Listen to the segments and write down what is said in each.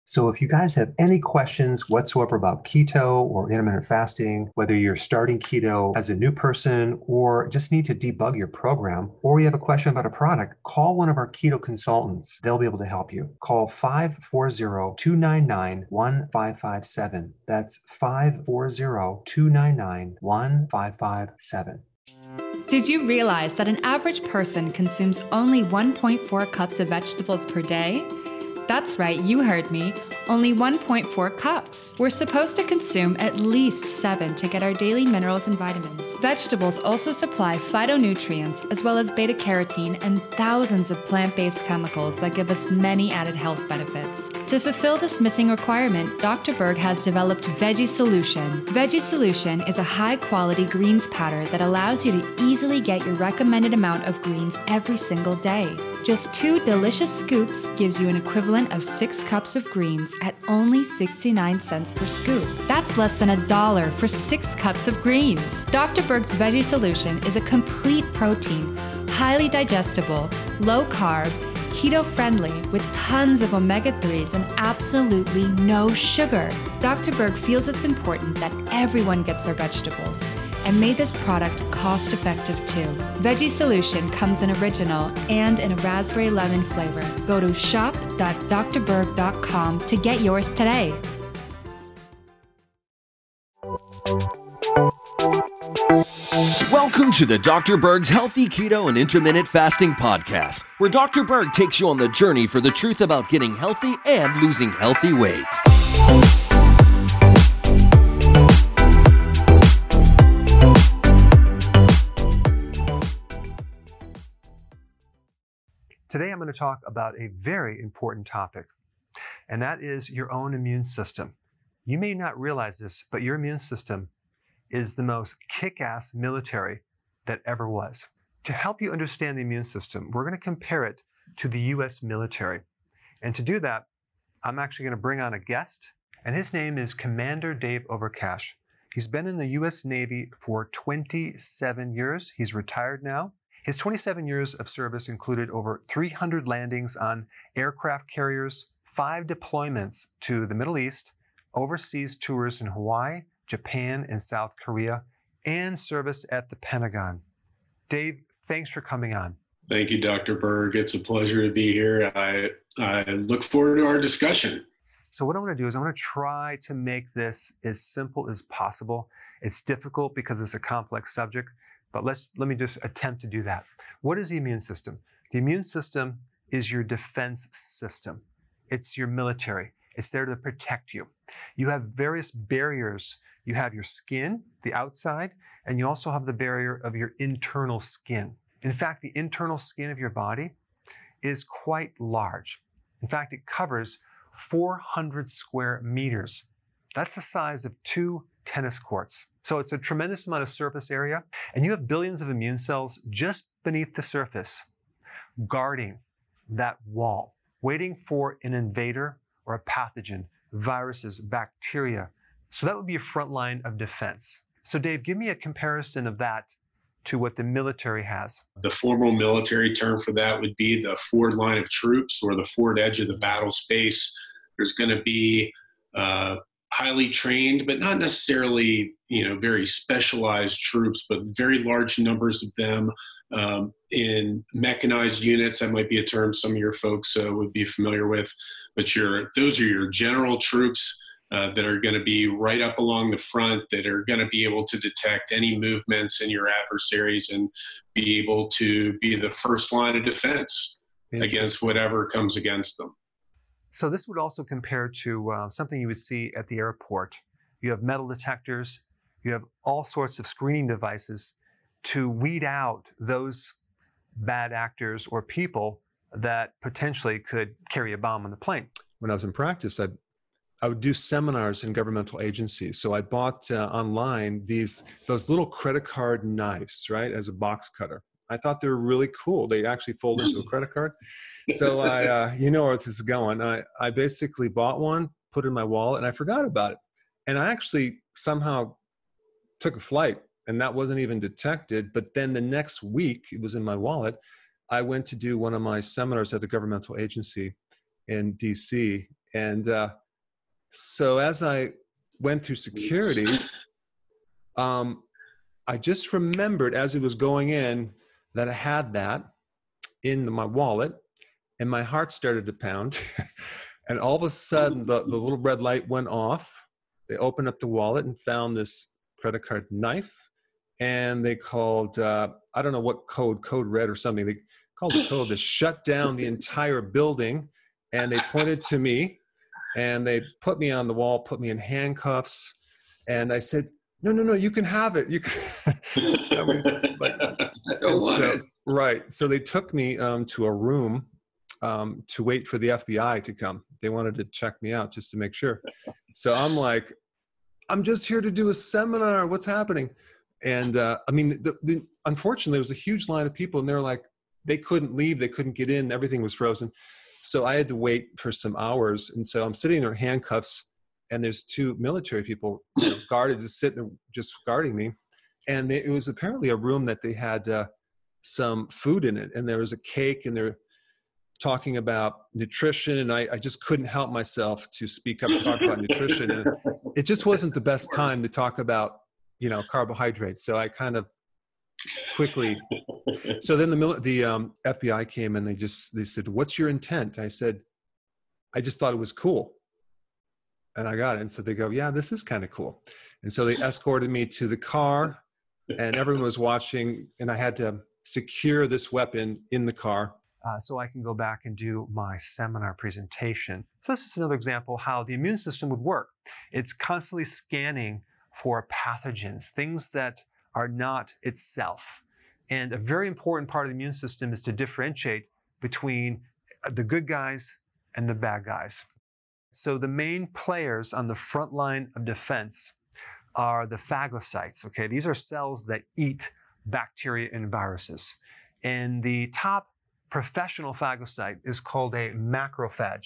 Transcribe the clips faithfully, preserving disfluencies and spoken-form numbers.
So if you guys have any questions whatsoever about keto or intermittent fasting, whether you're starting keto as a new person or just need to debug your program, or you have a question about a product, call one of our keto consultants. They'll be able to help you. Call five four zero, two nine nine, one five five seven. That's five four zero, two nine nine, one five five seven. Did you realize that an average person consumes only one point four cups of vegetables per day? That's right, you heard me. Only one point four cups. We're supposed to consume at least seven to get our daily minerals and vitamins. Vegetables also supply phytonutrients as well as beta-carotene and thousands of plant-based chemicals that give us many added health benefits. To fulfill this missing requirement, Doctor Berg has developed Veggie Solution. Veggie Solution is a high-quality greens powder that allows you to easily get your recommended amount of greens every single day. Just two delicious scoops gives you an equivalent of six cups of greens at only sixty-nine cents per scoop. That's less than a dollar for six cups of greens. Doctor Berg's Veggie Solution is a complete protein, highly digestible, low carb, keto-friendly with tons of omega threes and absolutely no sugar. Doctor Berg feels it's important that everyone gets their vegetables and made this product cost-effective too. Veggie Solution comes in original and in a raspberry lemon flavor. Go to shop dot dr berg dot com to get yours today. Welcome to the Doctor Berg's Healthy Keto and Intermittent Fasting Podcast, where Doctor Berg takes you on the journey for the truth about getting healthy and losing healthy weight. Today, I'm going to talk about a very important topic, and that is your own immune system. You may not realize this, but your immune system is the most kick-ass military that ever was. To help you understand the immune system, we're going to compare it to the U S military. And to do that, I'm actually going to bring on a guest, and his name is Commander Dave Overcash. He's been in the U S Navy for twenty-seven years. He's retired now. His twenty-seven years of service included over three hundred landings on aircraft carriers, five deployments to the Middle East, overseas tours in Hawaii, Japan, and South Korea, and service at the Pentagon. Dave, thanks for coming on. Thank you, Doctor Berg. It's a pleasure to be here. I, I look forward to our discussion. So what I want to do is I want to try to make this as simple as possible. It's difficult because it's a complex subject, but let's let me just attempt to do that. What is the immune system? The immune system is your defense system. It's your military. It's there to protect you. You have various barriers. You have your skin, the outside, and you also have the barrier of your internal skin. In fact, the internal skin of your body is quite large. In fact, it covers four hundred square meters. That's the size of two tennis courts. So it's a tremendous amount of surface area, and you have billions of immune cells just beneath the surface, guarding that wall, waiting for an invader or a pathogen, viruses, bacteria. So that would be a front line of defense. So Dave, give me a comparison of that to what the military has. The formal military term for that would be the forward line of troops or the forward edge of the battle space. There's going to be uh, highly trained, but not necessarily, you know, very specialized troops, but very large numbers of them um, in mechanized units. That might be a term some of your folks uh, would be familiar with, but your, those are your general troops uh, that are going to be right up along the front, that are going to be able to detect any movements in your adversaries and be able to be the first line of defense against whatever comes against them. So this would also compare to uh, something you would see at the airport. You have metal detectors, you have all sorts of screening devices to weed out those bad actors or people that potentially could carry a bomb on the plane. When I was in practice, I, I would do seminars in governmental agencies. So I bought uh, online these those little credit card knives, right, as a box cutter. I thought they were really cool. They actually fold into a credit card. So I, uh, you know where this is going. I, I basically bought one, put it in my wallet, and I forgot about it. And I actually somehow took a flight, and that wasn't even detected. But then the next week, it was in my wallet. I went to do one of my seminars at the governmental agency in D C, And uh, so as I went through security, um, I just remembered as it was going in that I had that in my wallet, and my heart started to pound. And all of a sudden, the, the little red light went off. They opened up the wallet and found this credit card knife. And they called, uh, I don't know what code, code red or something. They called the code to shut down the entire building. And they pointed to me, and they put me on the wall, put me in handcuffs. And I said, no, no, no, you can have it. You can. I mean, like, I don't want so, it. Right. So they took me um, to a room um, to wait for the F B I to come. They wanted to check me out just to make sure. So I'm like, I'm just here to do a seminar. What's happening? And uh, I mean, the, the, unfortunately, there was a huge line of people, and they're like, they couldn't leave. They couldn't get in. Everything was frozen. So I had to wait for some hours. And so I'm sitting there in handcuffs, and there's two military people, you know, guarded, just sitting there, just guarding me. And they, it was apparently a room that they had uh, some food in it. And there was a cake, and they're talking about nutrition. And I, I just couldn't help myself to speak up and talk about nutrition. And it just wasn't the best time to talk about, you know, carbohydrates. So I kind of quickly, so then the, the um, F B I came, and they just, they said, what's your intent? I said, I just thought it was cool. And I got it. And so they go, yeah, this is kind of cool. And so they escorted me to the car, and everyone was watching, and I had to secure this weapon in the car. Uh, so I can go back and do my seminar presentation. So this is another example how the immune system would work. It's constantly scanning for pathogens, things that are not itself. And a very important part of the immune system is to differentiate between the good guys and the bad guys. So the main players on the front line of defense are the phagocytes, okay? These are cells that eat bacteria and viruses. And the top professional phagocyte is called a macrophage.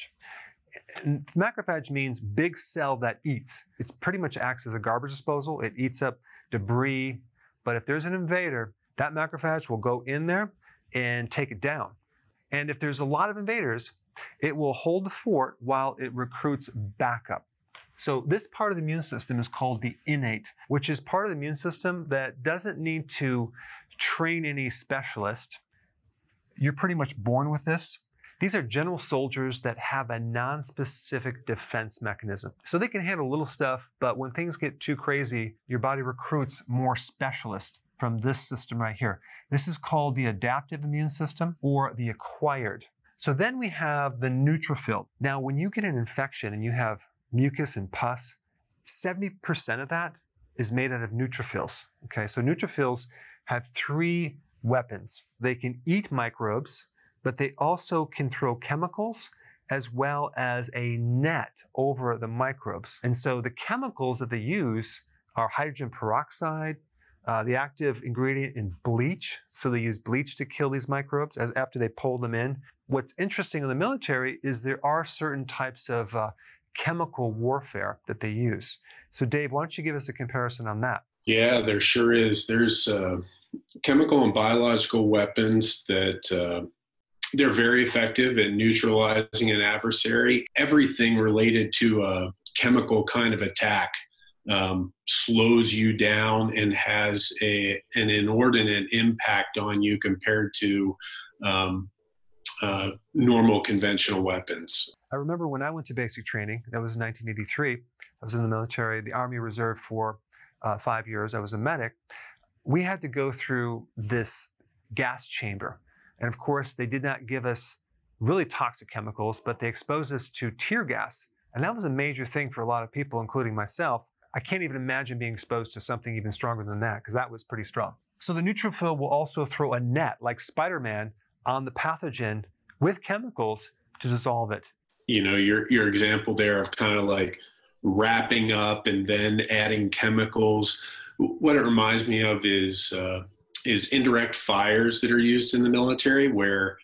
And macrophage means big cell that eats. It pretty much acts as a garbage disposal. It eats up debris. But if there's an invader, that macrophage will go in there and take it down. And if there's a lot of invaders, it will hold the fort while it recruits backup. So this part of the immune system is called the innate, which is part of the immune system that doesn't need to train any specialist. You're pretty much born with this. These are general soldiers that have a non-specific defense mechanism. So they can handle little stuff, but when things get too crazy, your body recruits more specialists from this system right here. This is called the adaptive immune system, or the acquired. So then we have the neutrophil. Now, when you get an infection and you have mucus and pus, seventy percent of that is made out of neutrophils. Okay, so neutrophils have three weapons. They can eat microbes, but they also can throw chemicals as well as a net over the microbes. And so the chemicals that they use are hydrogen peroxide, uh, the active ingredient in bleach. So they use bleach to kill these microbes as, after they pull them in. What's interesting in the military is there are certain types of uh, chemical warfare that they use. So Dave, why don't you give us a comparison on that? Yeah, there sure is. There's uh, chemical and biological weapons that uh, they're very effective at neutralizing an adversary. Everything related to a chemical kind of attack um, slows you down and has a, an inordinate impact on you compared to um, uh, normal conventional weapons. I remember when I went to basic training, that was in nineteen eighty-three. I was in the military, the Army Reserve for uh, five years. I was a medic. We had to go through this gas chamber. And of course, they did not give us really toxic chemicals, but they exposed us to tear gas. And that was a major thing for a lot of people, including myself. I can't even imagine being exposed to something even stronger than that, because that was pretty strong. So the neutrophil will also throw a net, like Spider-Man, on the pathogen with chemicals to dissolve it. You know, your your example there of kind of like wrapping up and then adding chemicals. What it reminds me of is uh, is indirect fires that are used in the military, where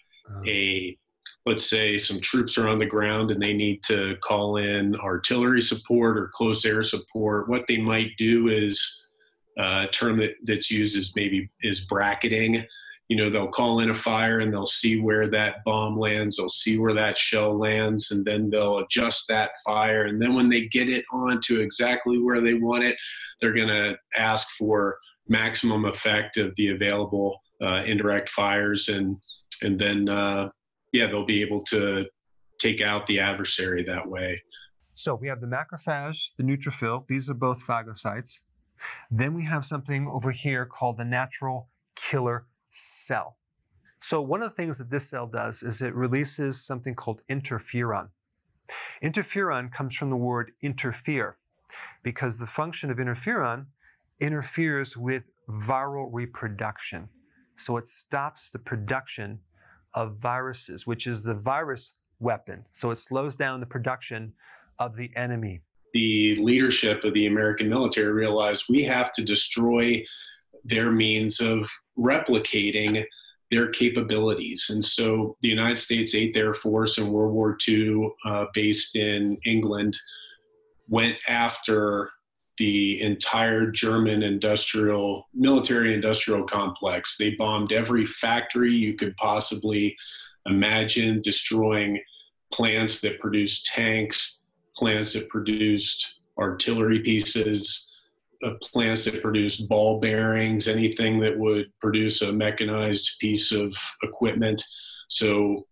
a let's say some troops are on the ground and they need to call in artillery support or close air support. What they might do is uh, a term that, that's used is maybe is bracketing. you know, they'll call in a fire and they'll see where that bomb lands, they'll see where that shell lands, and then they'll adjust that fire. And then when they get it onto exactly where they want it, they're going to ask for maximum effect of the available uh, indirect fires. And, and then, uh, yeah, they'll be able to take out the adversary that way. So we have the macrophage, the neutrophil. These are both phagocytes. Then we have something over here called the natural killer cell. So one of the things that this cell does is it releases something called interferon. Interferon comes from the word interfere, because the function of interferon interferes with viral reproduction. So it stops the production of viruses, which is the virus weapon. So it slows down the production of the enemy. The leadership of the American military realized we have to destroy their means of replicating their capabilities. And so the United States eighth Air Force in World War Two, uh, based in England, went after the entire German industrial, military industrial complex. They bombed every factory you could possibly imagine, destroying plants that produced tanks, plants that produced artillery pieces, uh, plants that produced ball bearings, anything that would produce a mechanized piece of equipment. So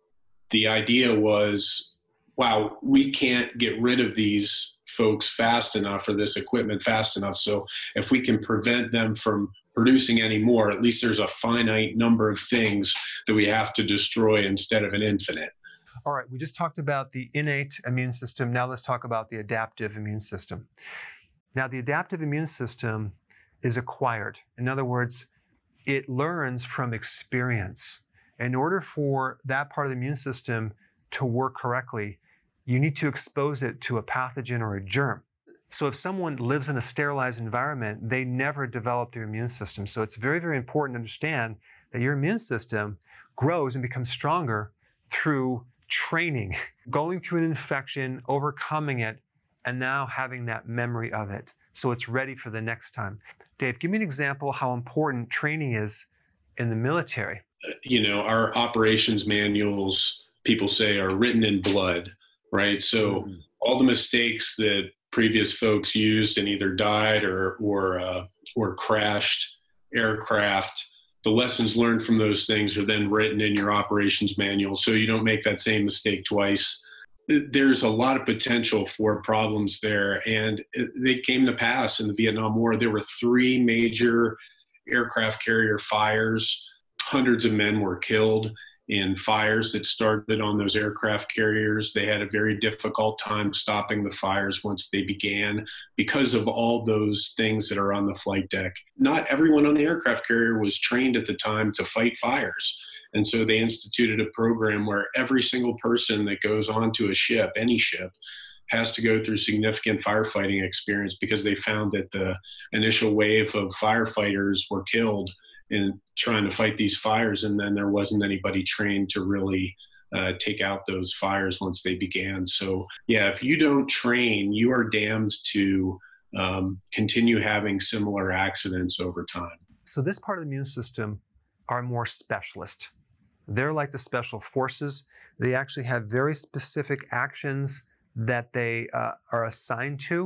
the idea was, wow, we can't get rid of these folks fast enough, or this equipment fast enough. So if we can prevent them from producing any more, at least there's a finite number of things that we have to destroy instead of an infinite. All right, we just talked about the innate immune system. Now let's talk about the adaptive immune system. Now, the adaptive immune system is acquired. In other words, it learns from experience. In order for that part of the immune system to work correctly, you need to expose it to a pathogen or a germ. So if someone lives in a sterilized environment, they never develop their immune system. So it's very, very important to understand that your immune system grows and becomes stronger through training, going through an infection, overcoming it, and now having that memory of it. So it's ready for the next time. Dave, give me an example how important training is in the military. You know, our operations manuals, people say, are written in blood, right? So mm-hmm. all the mistakes that previous folks used and either died or, or, uh, or crashed aircraft, the lessons learned from those things are then written in your operations manual, so you don't make that same mistake twice. There's a lot of potential for problems there, and they came to pass in the Vietnam War. There were three major aircraft carrier fires. Hundreds of men were killed in fires that started on those aircraft carriers. They had a very difficult time stopping the fires once they began because of all those things that are on the flight deck. Not everyone on the aircraft carrier was trained at the time to fight fires. And so they instituted a program where every single person that goes onto a ship, any ship, has to go through significant firefighting experience, because they found that the initial wave of firefighters were killed in trying to fight these fires, and then there wasn't anybody trained to really uh, take out those fires once they began. So yeah, if you don't train, you are damned to um, continue having similar accidents over time. So this part of the immune system are more specialist. They're like the special forces. They actually have very specific actions that they uh, are assigned to.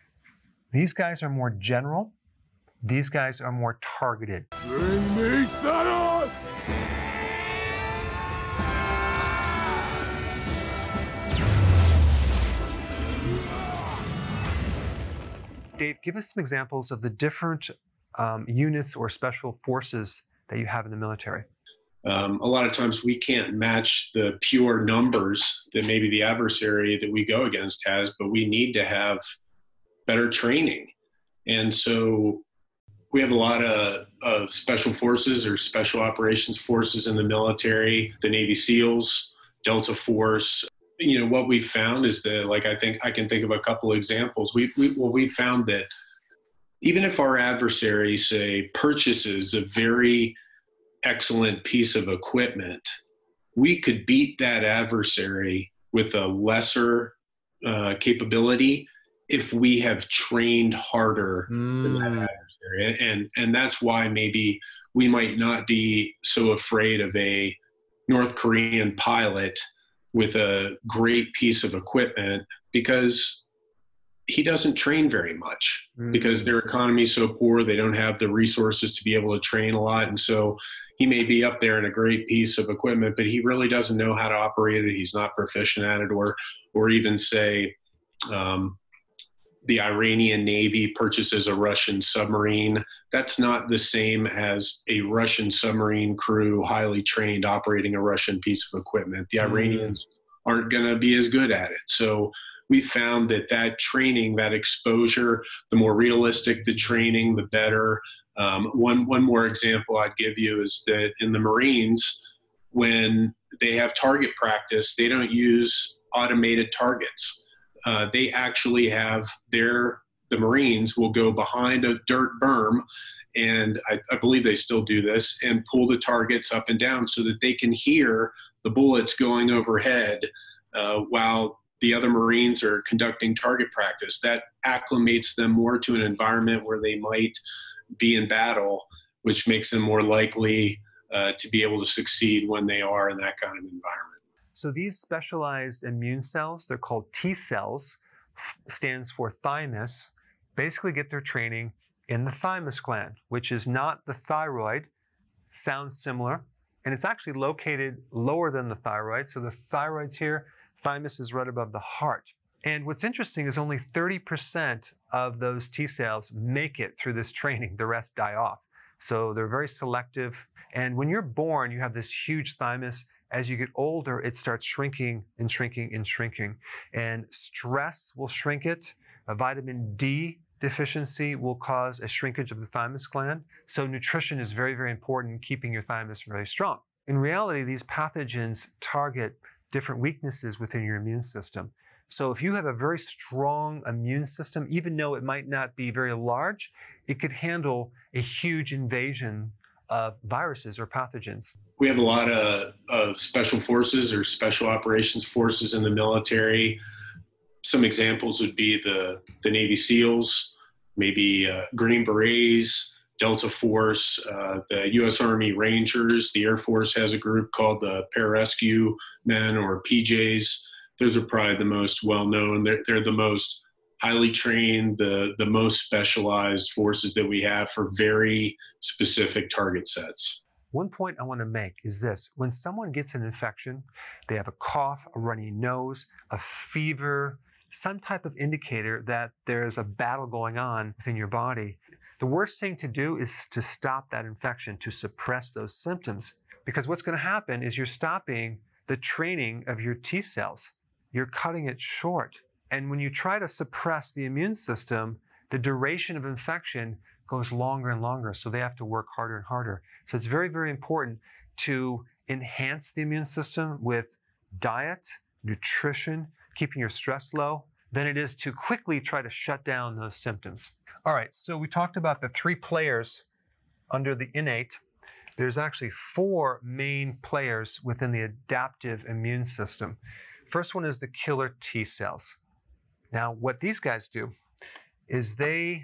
These guys are more general. These guys are more targeted. Bring me Thanos! Dave, give us some examples of the different um, units or special forces that you have in the military. Um, a lot of times we can't match the pure numbers that maybe the adversary that we go against has, but we need to have better training. And so we have a lot of, of special forces or special operations forces in the military, the Navy SEALs, Delta Force. You know, what we've found is that, like, I think I can think of a couple of examples. We, we, well, we found that even if our adversary, say, purchases a very excellent piece of equipment, we could beat that adversary with a lesser uh, capability if we have trained harder mm. than that adversary. And, and that's why maybe we might not be so afraid of a North Korean pilot with a great piece of equipment because he doesn't train very much mm-hmm. because their economy is so poor. They don't have the resources to be able to train a lot. And so he may be up there in a great piece of equipment, but he really doesn't know how to operate it. He's not proficient at it. Or, or even say um, the Iranian Navy purchases a Russian submarine. That's not the same as a Russian submarine crew, highly trained, operating a Russian piece of equipment. The Iranians mm. aren't going to be as good at it. So we found that that training, that exposure, the more realistic the training, the better. Um, one, one more example I'd give you is that in the Marines, when they have target practice, they don't use automated targets. Uh, they actually have their, the Marines will go behind a dirt berm, and I, I believe they still do this, and pull the targets up and down so that they can hear the bullets going overhead uh, while the other Marines are conducting target practice. That acclimates them more to an environment where they might be in battle, which makes them more likely uh, to be able to succeed when they are in that kind of environment. So these specialized immune cells, they're called T cells, stands for thymus, basically get their training in the thymus gland, which is not the thyroid. Sounds similar, and it's actually located lower than the thyroid. So the thyroid's here, thymus is right above the heart. And what's interesting is only thirty percent of those T cells make it through this training. The rest die off. So they're very selective. And when you're born, you have this huge thymus. As you get older, it starts shrinking and shrinking and shrinking. And stress will shrink it. A vitamin D deficiency will cause a shrinkage of the thymus gland. So nutrition is very, very important in keeping your thymus very strong. In reality, these pathogens target different weaknesses within your immune system. So if you have a very strong immune system, even though it might not be very large, it could handle a huge invasion of viruses or pathogens. We have a lot of, of special forces or special operations forces in the military. Some examples would be the, the Navy SEALs, maybe uh, Green Berets, Delta Force, uh, the U S Army Rangers. The Air Force has a group called the Pararescue Men, or P Js. Those are probably the most well-known. They're, they're the most highly trained, the, the most specialized forces that we have for very specific target sets. One point I want to make is this. When someone gets an infection, they have a cough, a runny nose, a fever, some type of indicator that there's a battle going on within your body. The worst thing to do is to stop that infection, to suppress those symptoms. Because what's going to happen is you're stopping the training of your T cells. You're cutting it short. And when you try to suppress the immune system, the duration of infection goes longer and longer. So they have to work harder and harder. So it's very, very important to enhance the immune system with diet, nutrition, keeping your stress low, than it is to quickly try to shut down those symptoms. All right, so we talked about the three players under the innate. There's actually four main players within the adaptive immune system. First one is the killer T cells. Now, what these guys do is they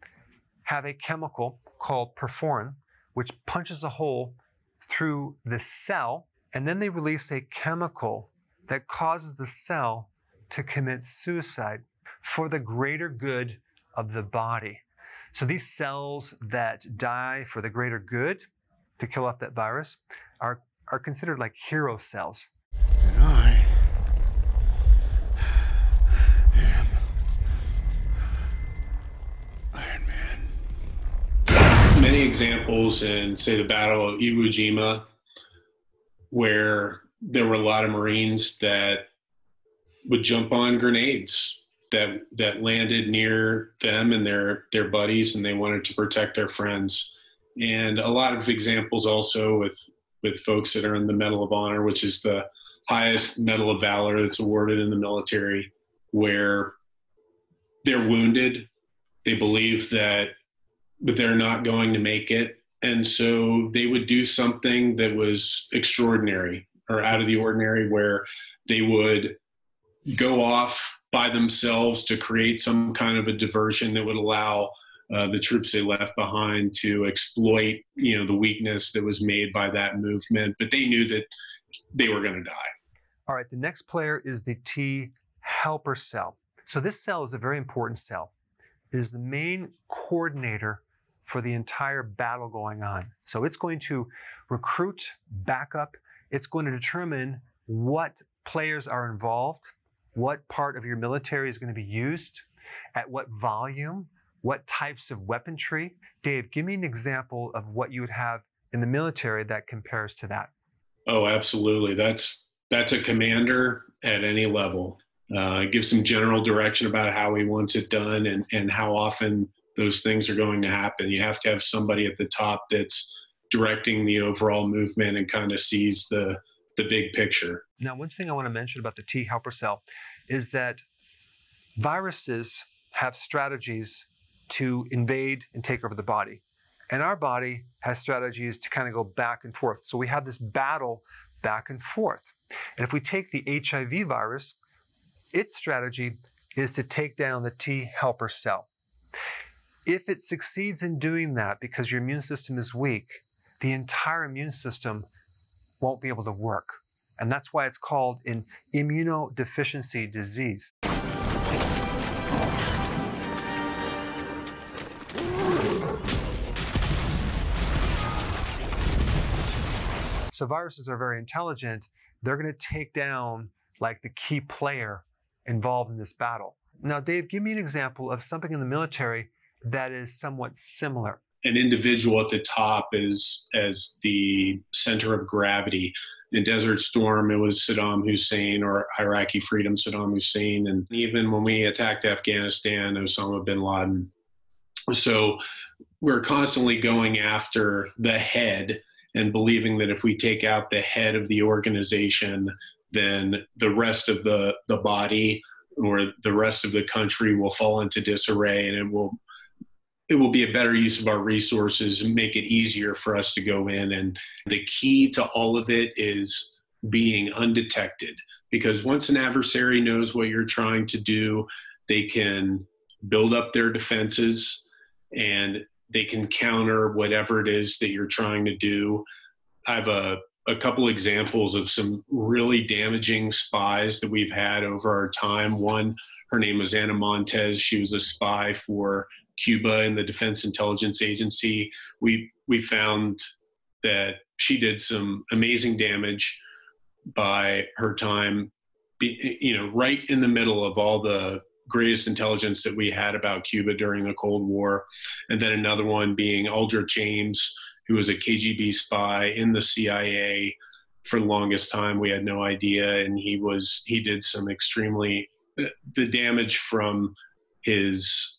have a chemical called perforin, which punches a hole through the cell, and then they release a chemical that causes the cell to commit suicide for the greater good of the body. So these cells that die for the greater good to kill off that virus are, are considered like hero cells. And I am Iron Man. Many examples in, say, the Battle of Iwo Jima, where there were a lot of Marines that would jump on grenades that that landed near them and their their buddies, and they wanted to protect their friends. And a lot of examples also with with folks that are in the Medal of Honor, which is the highest Medal of Valor that's awarded in the military, where they're wounded, they believe that they're not going to make it, and so they would do something that was extraordinary or out of the ordinary, where they would go off by themselves to create some kind of a diversion that would allow uh, the troops they left behind to exploit, you know, the weakness that was made by that movement. But they knew that they were going to die. All right, the next player is the T helper cell. So this cell is a very important cell. It is the main coordinator for the entire battle going on. So it's going to recruit backup. It's going to determine what players are involved, what part of your military is going to be used, at what volume, what types of weaponry. Dave, give me an example of what you would have in the military that compares to that. Oh, absolutely. That's that's a commander at any level. Uh, give some general direction about how he wants it done and, and how often those things are going to happen. You have to have somebody at the top that's directing the overall movement and kind of sees the, the big picture. Now, one thing I want to mention about the T helper cell is that viruses have strategies to invade and take over the body. And our body has strategies to kind of go back and forth. So we have this battle back and forth. And if we take the H I V virus, its strategy is to take down the T helper cell. If it succeeds in doing that because your immune system is weak, the entire immune system won't be able to work. And that's why it's called an immunodeficiency disease. So viruses are very intelligent. They're going to take down like the key player involved in this battle. Now, Dave, give me an example of something in the military that is somewhat similar. An individual at the top is as the center of gravity. In Desert Storm, it was Saddam Hussein, or Iraqi Freedom Saddam Hussein. And even when we attacked Afghanistan, Osama bin Laden. So we're constantly going after the head and believing that if we take out the head of the organization, then the rest of the, the body or the rest of the country will fall into disarray, and it will it will be a better use of our resources and make it easier for us to go in. And the key to all of it is being undetected, because once an adversary knows what you're trying to do, they can build up their defenses and they can counter whatever it is that you're trying to do. I have a, a couple examples of some really damaging spies that we've had over our time. One, her name was Ana Montes. She was a spy for Cuba in the Defense Intelligence Agency. We, we found that she did some amazing damage by her time, be, you know, right in the middle of all the greatest intelligence that we had about Cuba during the Cold War. And then another one being Aldrich James, who was a K G B spy in the C I A for the longest time. We had no idea. And he was, he did some extremely, the damage from his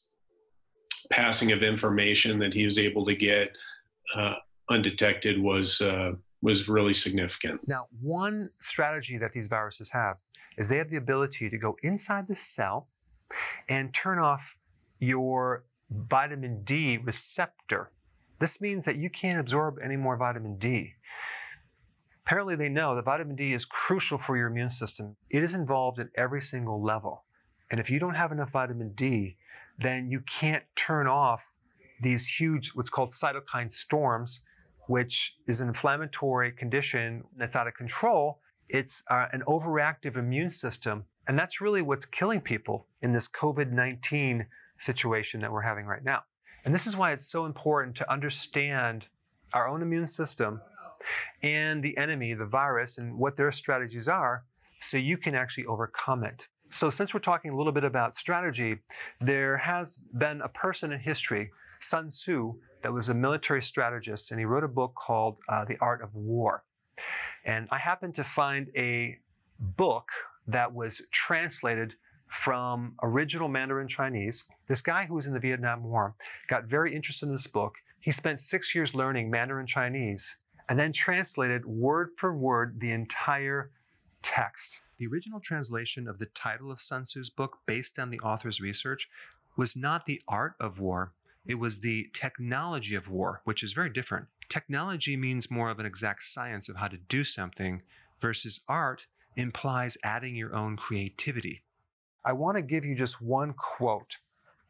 passing of information that he was able to get uh, undetected was, uh, was really significant. Now, one strategy that these viruses have is they have the ability to go inside the cell and turn off your vitamin D receptor. This means that you can't absorb any more vitamin D. Apparently they know that vitamin D is crucial for your immune system. It is involved at every single level. And if you don't have enough vitamin D, then you can't turn off these huge, what's called cytokine storms, which is an inflammatory condition that's out of control. It's uh, an overreactive immune system. And that's really what's killing people in this COVID nineteen situation that we're having right now. And this is why it's so important to understand our own immune system and the enemy, the virus, and what their strategies are, so you can actually overcome it. So since we're talking a little bit about strategy, there has been a person in history, Sun Tzu, that was a military strategist, and he wrote a book called uh, The Art of War. And I happened to find a book that was translated from original Mandarin Chinese. This guy who was in the Vietnam War got very interested in this book. He spent six years learning Mandarin Chinese and then translated word for word the entire text. The original translation of the title of Sun Tzu's book, based on the author's research, was not the art of war. It was the technology of war, which is very different. Technology means more of an exact science of how to do something, versus art implies adding your own creativity. I want to give you just one quote.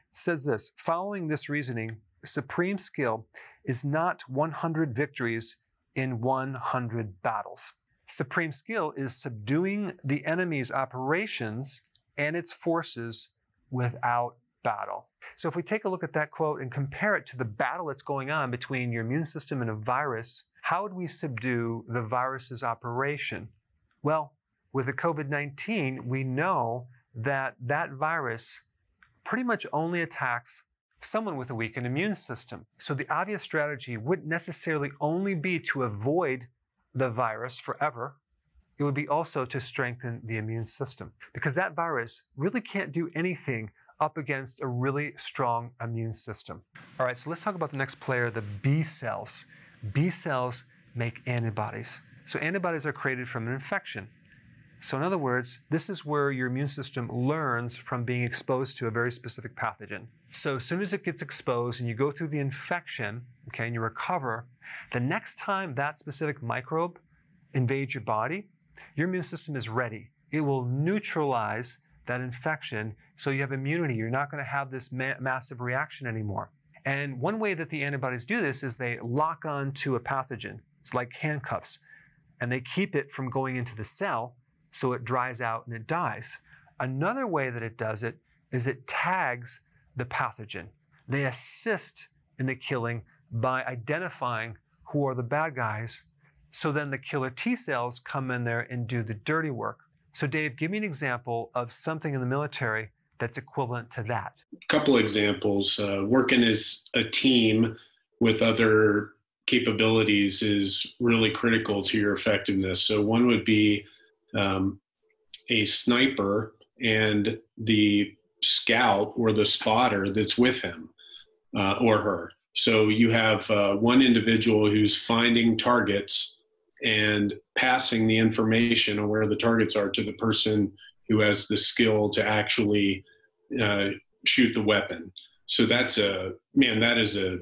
says this: following this reasoning, supreme skill is not one hundred victories in one hundred battles. Supreme skill is subduing the enemy's operations and its forces without battle. So if we take a look at that quote and compare it to the battle that's going on between your immune system and a virus, how would we subdue the virus's operation? Well, with the COVID nineteen, we know that that virus pretty much only attacks someone with a weakened immune system. So the obvious strategy wouldn't necessarily only be to avoid the virus forever. It would be also to strengthen the immune system, because that virus really can't do anything up against a really strong immune system. All right, so let's talk about the next player, the B cells. B cells make antibodies. So antibodies are created from an infection. So in other words, this is where your immune system learns from being exposed to a very specific pathogen. So as soon as it gets exposed and you go through the infection, okay, and you recover, the next time that specific microbe invades your body, your immune system is ready. It will neutralize that infection, so you have immunity. You're not going to have this ma massive reaction anymore. And one way that the antibodies do this is they lock on to a pathogen. It's like handcuffs. And they keep it from going into the cell, so it dries out and it dies. Another way that it does it is it tags the pathogen. They assist in the killing by identifying who are the bad guys, so then the killer T cells come in there and do the dirty work. So Dave, give me an example of something in the military that's equivalent to that. A couple examples. Uh, working as a team with other capabilities is really critical to your effectiveness. So one would be um, a sniper and the scout or the spotter that's with him uh, or her. So you have uh, one individual who's finding targets and passing the information on where the targets are to the person who has the skill to actually uh, shoot the weapon. So that's a, man, that is a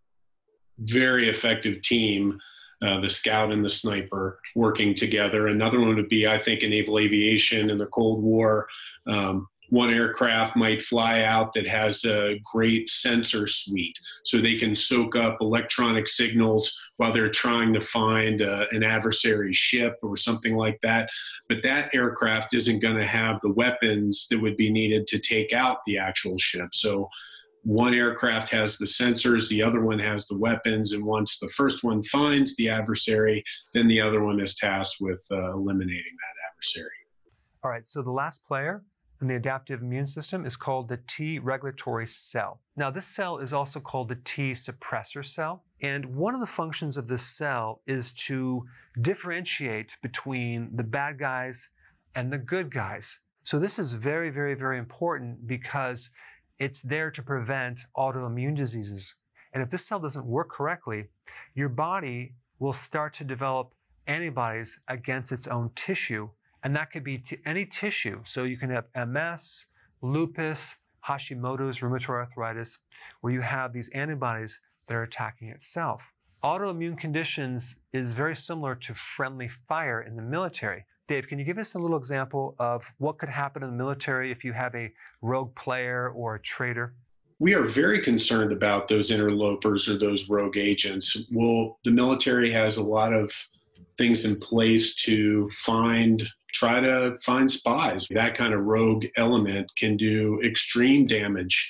very effective team, uh, the scout and the sniper working together. Another one would be, I think, in naval aviation in the Cold War. Um, one aircraft might fly out that has a great sensor suite, so they can soak up electronic signals while they're trying to find uh, an adversary ship or something like that. But that aircraft isn't going to have the weapons that would be needed to take out the actual ship. So one aircraft has the sensors, the other one has the weapons, and once the first one finds the adversary, then the other one is tasked with uh, eliminating that adversary. All right, so the last player in the adaptive immune system is called the T regulatory cell. Now, this cell is also called the T suppressor cell, and one of the functions of this cell is to differentiate between the bad guys and the good guys. So this is very, very, very important because it's there to prevent autoimmune diseases. And if this cell doesn't work correctly, your body will start to develop antibodies against its own tissue. And that could be to any tissue. So you can have M S, lupus, Hashimoto's, rheumatoid arthritis, where you have these antibodies that are attacking itself. Autoimmune conditions is very similar to friendly fire in the military. Dave, can you give us a little example of what could happen in the military if you have a rogue player or a traitor? We are very concerned about those interlopers or those rogue agents. Well, the military has a lot of things in place to find, try to find spies. That kind of rogue element can do extreme damage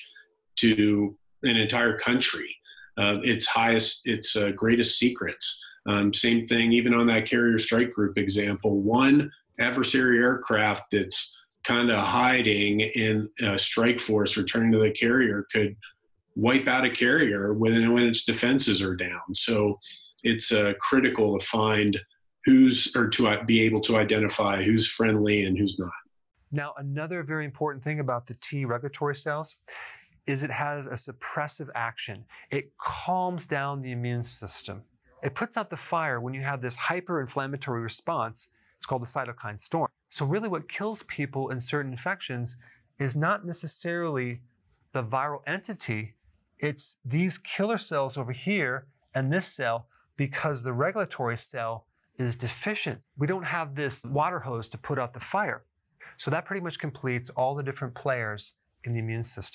to an entire country. Uh, its highest, its uh, greatest secrets. Um, same thing, even on that carrier strike group example, one adversary aircraft that's kind of hiding in a strike force returning to the carrier could wipe out a carrier when, when its defenses are down. So it's uh, critical to find who's, or to be able to identify who's friendly and who's not. Now, another very important thing about the T regulatory cells is it has a suppressive action. It calms down the immune system. It puts out the fire when you have this hyper-inflammatory response. It's called the cytokine storm. So really what kills people in certain infections is not necessarily the viral entity. It's these killer cells over here and this cell, because the regulatory cell is deficient. We don't have this water hose to put out the fire. So that pretty much completes all the different players in the immune system.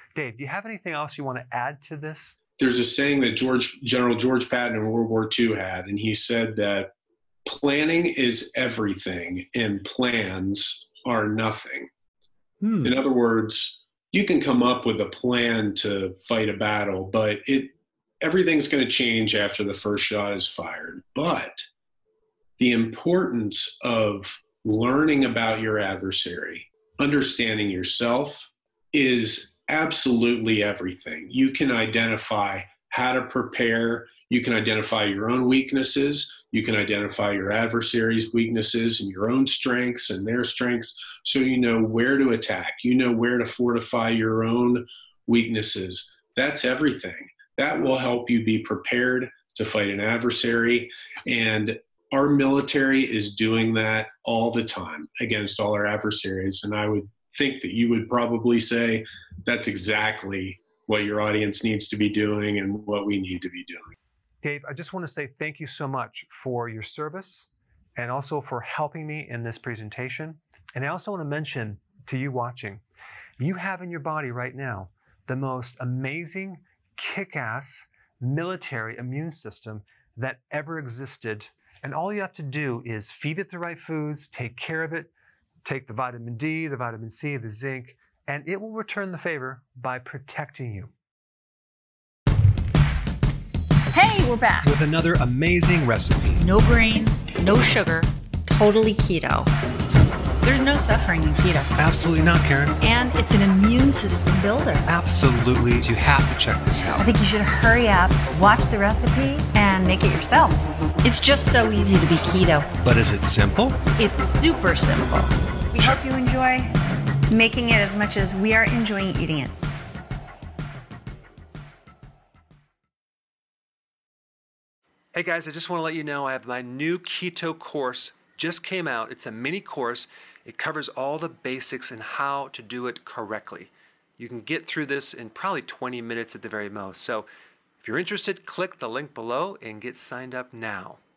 Dave, do you have anything else you want to add to this? There's a saying that George, General George Patton in World War Two had, and he said that planning is everything and plans are nothing. Hmm. In other words, you can come up with a plan to fight a battle, but it everything's going to change after the first shot is fired. But the importance of learning about your adversary, understanding yourself, is absolutely everything. You can identify how to prepare. You can identify your own weaknesses. You can identify your adversary's weaknesses and your own strengths and their strengths, so you know where to attack. You know where to fortify your own weaknesses. That's everything. That will help you be prepared to fight an adversary. And our military is doing that all the time against all our adversaries. And I would think that you would probably say that's exactly what your audience needs to be doing and what we need to be doing. Dave, I just want to say thank you so much for your service and also for helping me in this presentation. And I also want to mention to you watching, you have in your body right now the most amazing, kick-ass military immune system that ever existed. And all you have to do is feed it the right foods, take care of it, take the vitamin D, the vitamin C, the zinc, and it will return the favor by protecting you. Hey, we're back. With another amazing recipe. No grains, no sugar, totally keto. There's no suffering in keto. Absolutely not, Karen. And it's an immune system builder. Absolutely. You have to check this out. I think you should hurry up, watch the recipe, and make it yourself. It's just so easy to be keto. But is it simple? It's super simple. We hope you enjoy making it as much as we are enjoying eating it. Hey guys, I just want to let you know I have my new keto course just came out. It's a mini course. It covers all the basics and how to do it correctly. You can get through this in probably twenty minutes at the very most. So if you're interested, click the link below and get signed up now.